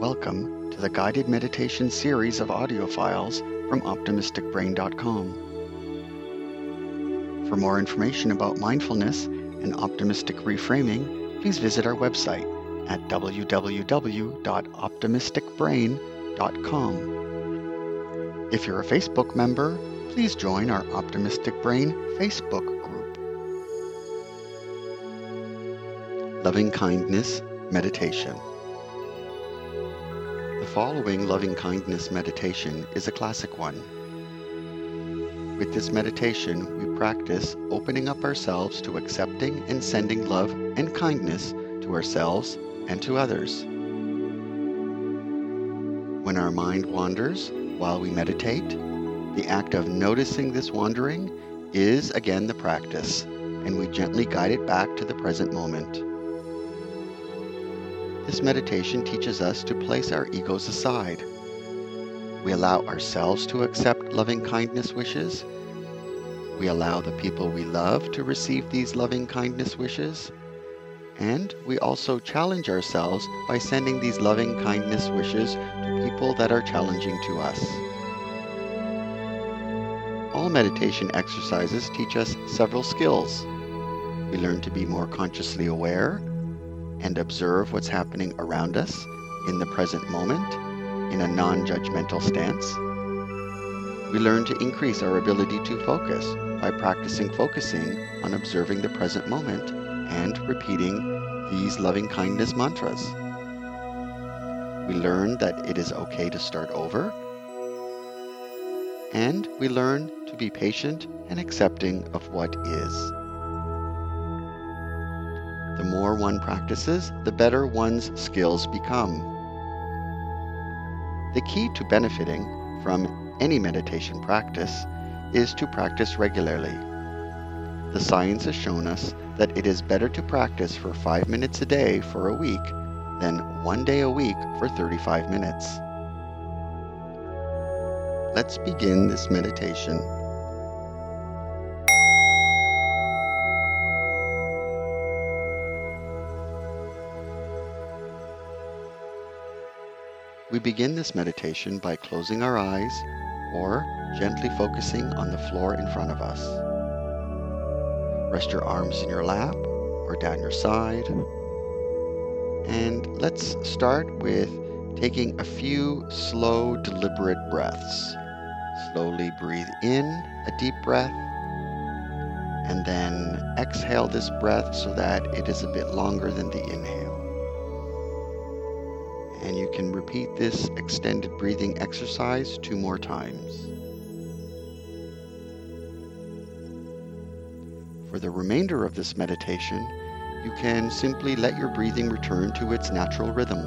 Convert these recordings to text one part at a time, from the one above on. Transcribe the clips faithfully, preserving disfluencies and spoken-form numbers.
Welcome to the guided meditation series of audio files from optimistic brain dot com. For more information about mindfulness and optimistic reframing, please visit our website at w w w dot optimistic brain dot com. If you're a Facebook member, please join our Optimistic Brain Facebook group. Loving Kindness Meditation. The following loving kindness meditation is a classic one. With this meditation, we practice opening up ourselves to accepting and sending love and kindness to ourselves and to others. When our mind wanders while we meditate, the act of noticing this wandering is again the practice, and we gently guide it back to the present moment. This meditation teaches us to place our egos aside. We allow ourselves to accept loving kindness wishes. We allow the people we love to receive these loving kindness wishes. And we also challenge ourselves by sending these loving kindness wishes to people that are challenging to us. All meditation exercises teach us several skills. We learn to be more consciously aware and observe what's happening around us in the present moment in a non-judgmental stance. We learn to increase our ability to focus by practicing focusing on observing the present moment and repeating these loving kindness mantras. We learn that it is okay to start over, and we learn to be patient and accepting of what is. The more one practices, the better one's skills become. The key to benefiting from any meditation practice is to practice regularly. The science has shown us that it is better to practice for five minutes a day for a week than one day a week for thirty-five minutes. Let's begin this meditation. We begin this meditation by closing our eyes or gently focusing on the floor in front of us. Rest your arms in your lap or down your side. And let's start with taking a few slow, deliberate breaths. Slowly breathe in a deep breath, and then exhale this breath so that it is a bit longer than the inhale. And you can repeat this extended breathing exercise two more times. For the remainder of this meditation, you can simply let your breathing return to its natural rhythm.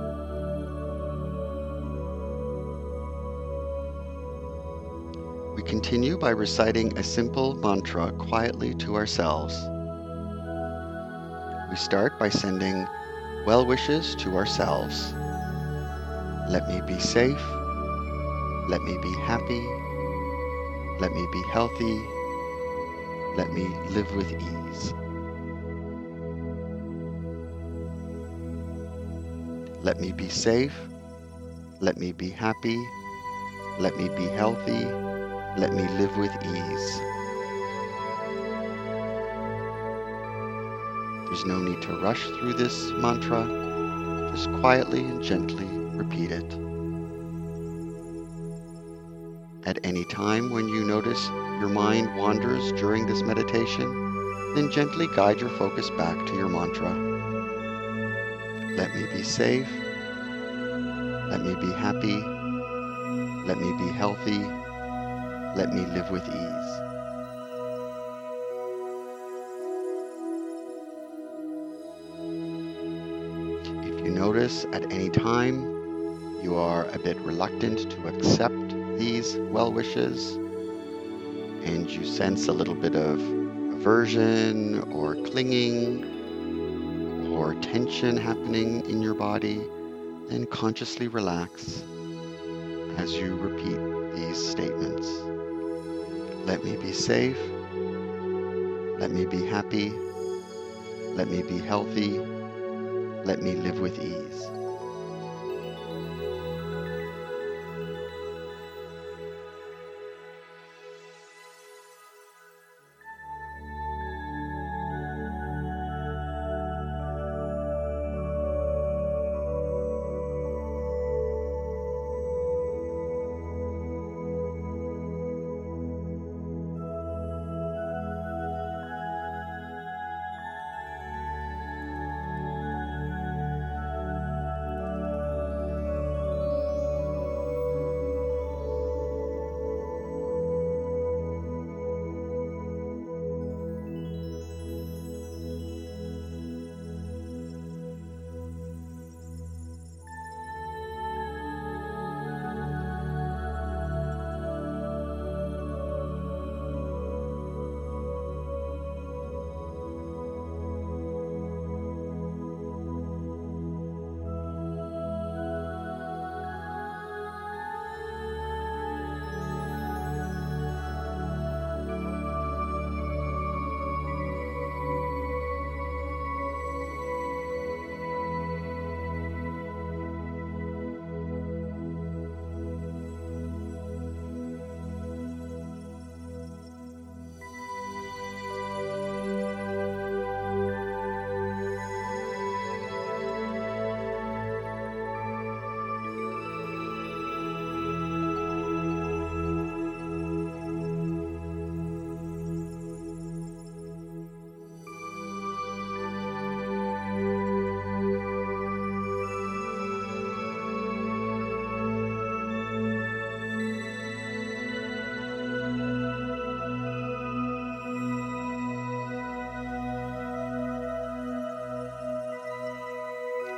We continue by reciting a simple mantra quietly to ourselves. We start by sending well wishes to ourselves. Let me be safe. Let me be happy. Let me be healthy. Let me live with ease. Let me be safe. Let me be happy. Let me be healthy. Let me live with ease. There's no need to rush through this mantra. Just quietly and gently repeat it. At any time when you notice your mind wanders during this meditation, then gently guide your focus back to your mantra. Let me be safe. Let me be happy. Let me be healthy. Let me live with ease. If you notice at any time you are a bit reluctant to accept these well wishes, and you sense a little bit of aversion or clinging or tension happening in your body, then consciously relax as you repeat these statements. Let me be safe. Let me be happy. Let me be healthy. Let me live with ease.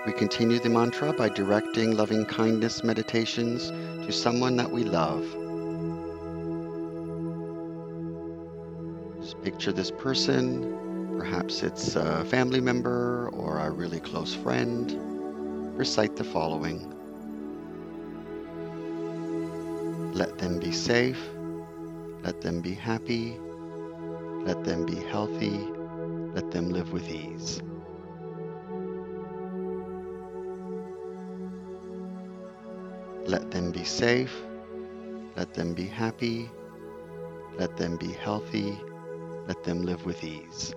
We continue the mantra by directing loving kindness meditations to someone that we love. Just picture this person, perhaps it's a family member or a really close friend. Recite the following. Let them be safe, let them be happy, let them be healthy, let them live with ease. Let them be safe, let them be happy, let them be healthy, let them live with ease.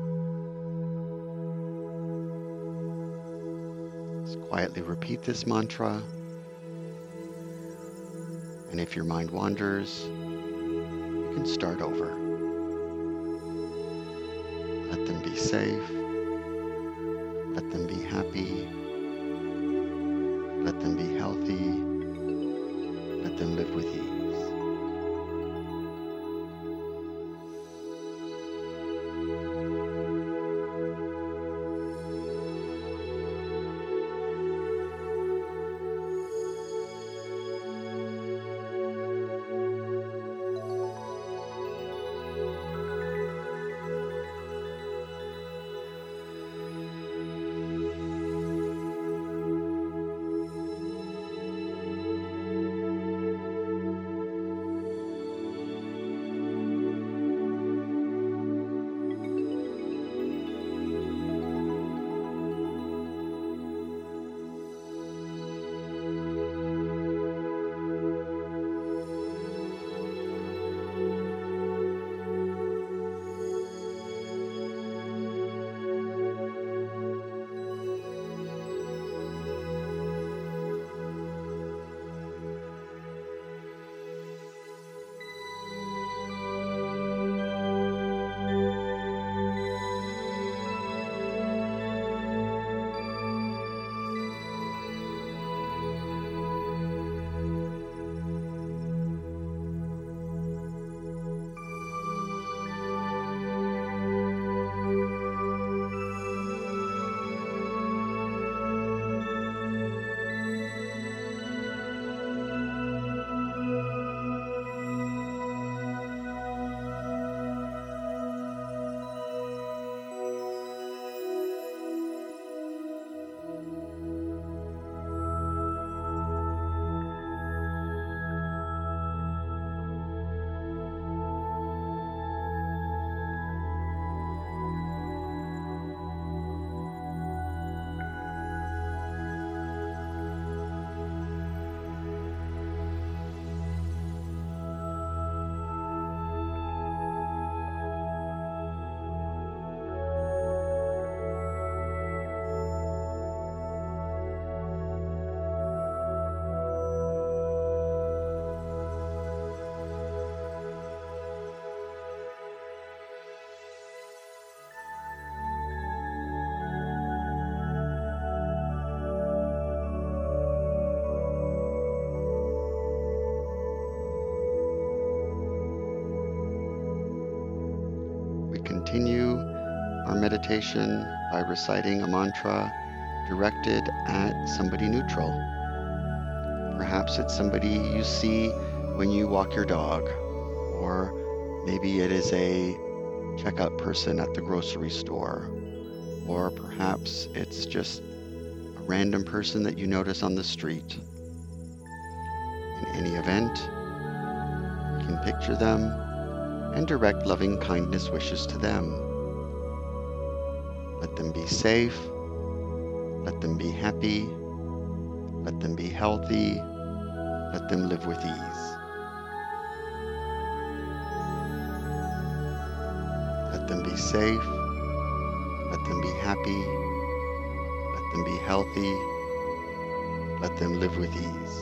Just quietly repeat this mantra, and if your mind wanders, you can start over. Let them be safe, let them be happy, let them be healthy, let them live with ease. Continue our meditation by reciting a mantra directed at somebody neutral. Perhaps it's somebody you see when you walk your dog, or maybe it is a checkout person at the grocery store, or perhaps it's just a random person that you notice on the street. In any event, you can picture them and direct loving kindness wishes to them. Let them be safe, let them be happy, let them be healthy, let them live with ease. Let them be safe, let them be happy, let them be healthy, let them live with ease.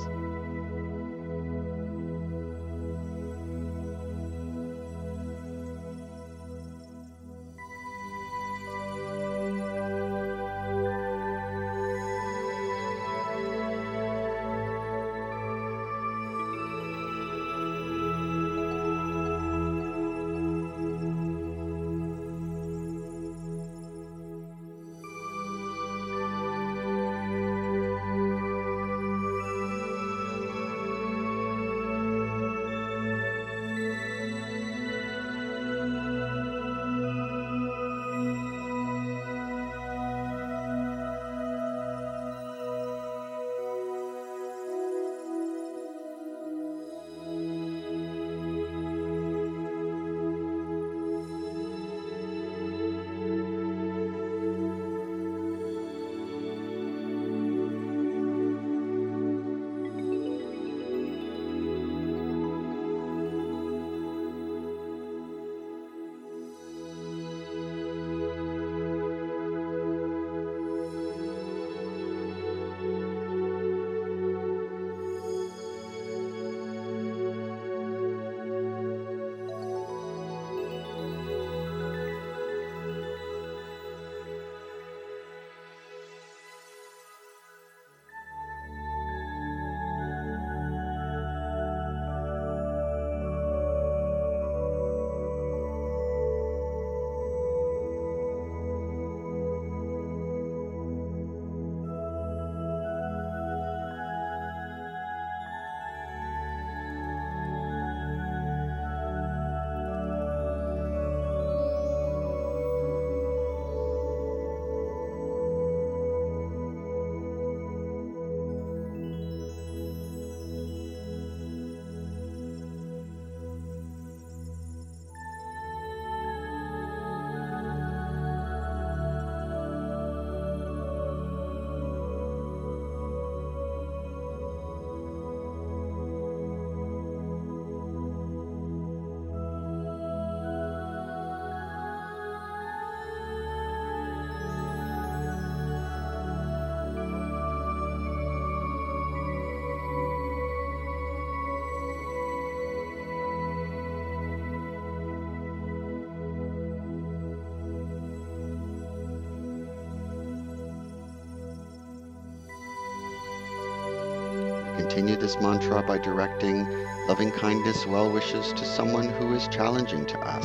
continue this mantra by directing loving kindness, well wishes to someone who is challenging to us.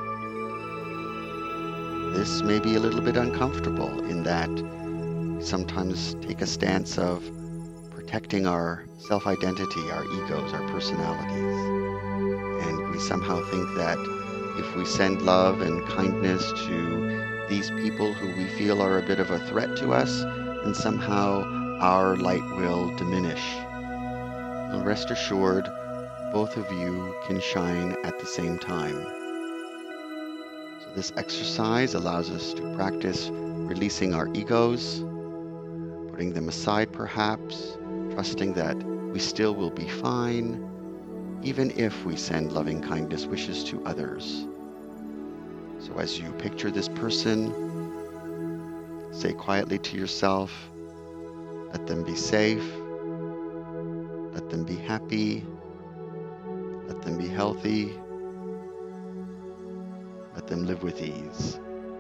This may be a little bit uncomfortable in that we sometimes take a stance of protecting our self-identity, our egos, our personalities. And we somehow think that if we send love and kindness to these people who we feel are a bit of a threat to us, then somehow our light will diminish. Well, rest assured, both of you can shine at the same time. So this exercise allows us to practice releasing our egos, putting them aside perhaps, trusting that we still will be fine, even if we send loving kindness wishes to others. So as you picture this person, say quietly to yourself, let them be safe, let them be happy, let them be healthy, let them live with ease.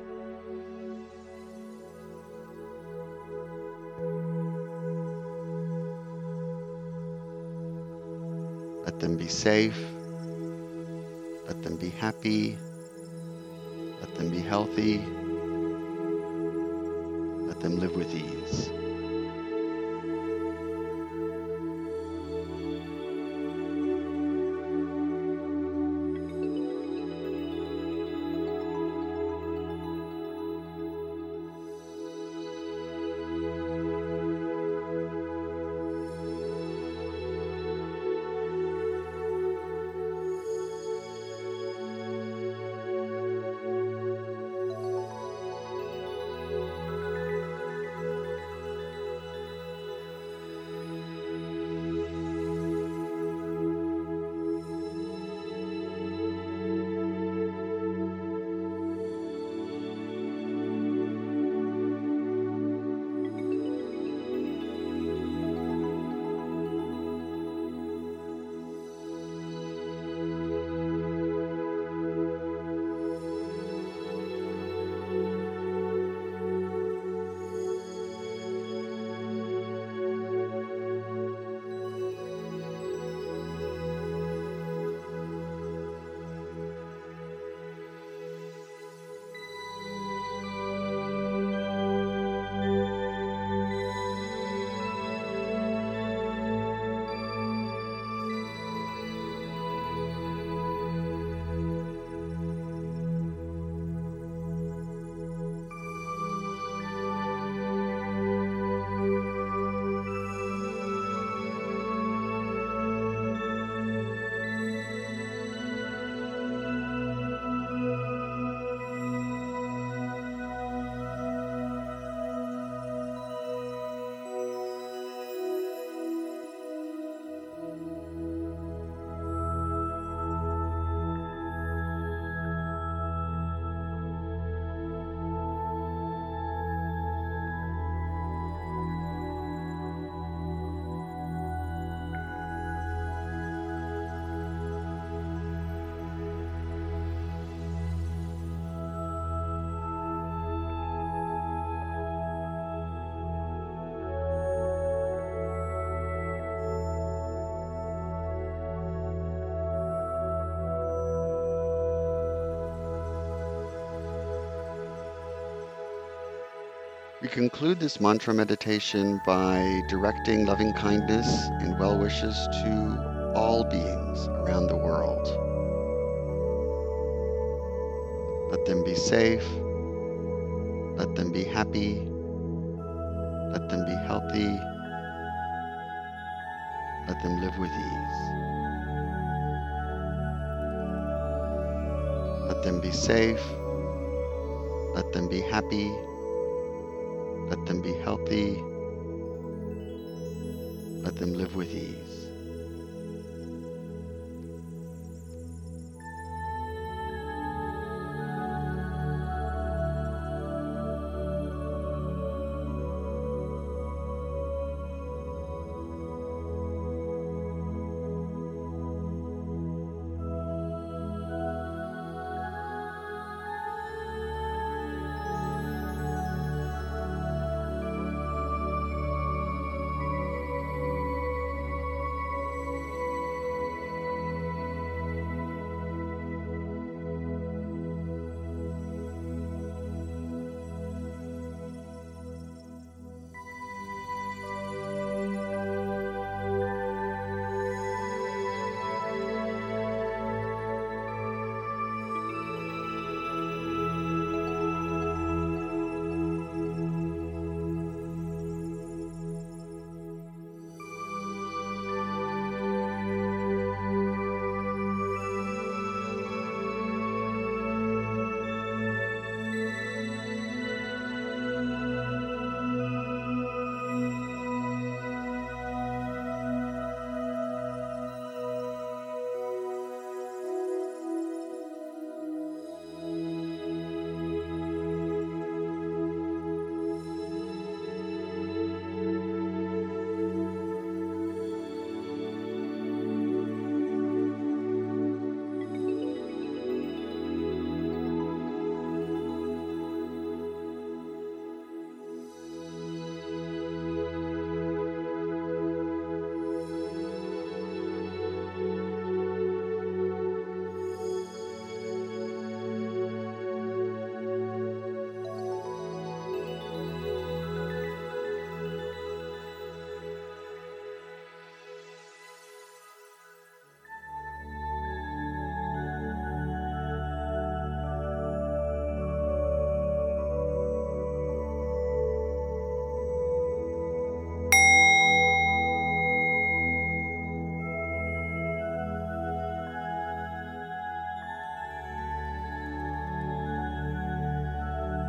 Let them be safe, let them be happy, let them be healthy, let them live with ease. We conclude this mantra meditation by directing loving kindness and well wishes to all beings around the world. Let them be safe, let them be happy, let them be healthy, let them live with ease. Let them be safe, let them be happy, let them be healthy, let them live with ease.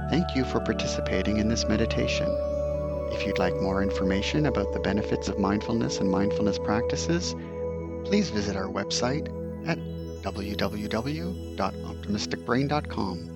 Thank you for participating in this meditation. If you'd like more information about the benefits of mindfulness and mindfulness practices, please visit our website at w w w dot optimistic brain dot com.